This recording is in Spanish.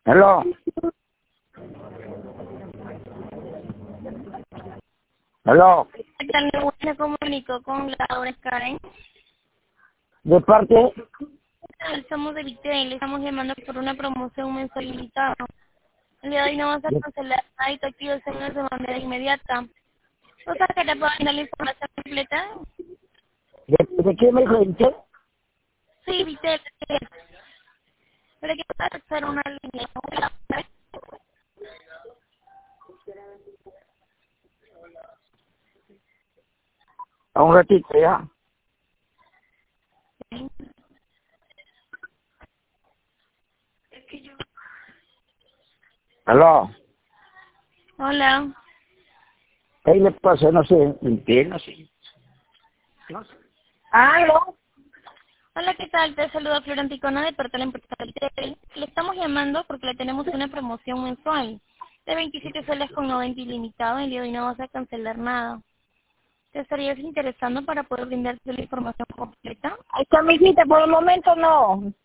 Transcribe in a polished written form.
Aló. Aló. ¿Qué tal? Me comunico con Laura Karen. ¿De parte? Somos de Vitel, le estamos llamando por una promoción mensual limitada. El día de hoy no vamos a cancelar nada y te activo el señor de manera inmediata. ¿O sea que te puedo dar la información completa? ¿De qué me dijo usted? Sí, Vitel. Pero que vas a hacer una línea. A un ratito ya. Aló. Hola. ¿Qué le pasa? No sé. No sé. No sé. Aló. Hola, ¿qué tal? Te saluda Florenticona de parte de la empresa Vitel. Le estamos llamando porque le tenemos una promoción mensual de 27 soles con 90 ilimitado. El día de hoy no vas a cancelar nada. ¿Te estarías interesando para poder brindarte la información completa? Ay, amiguita, por el momento no.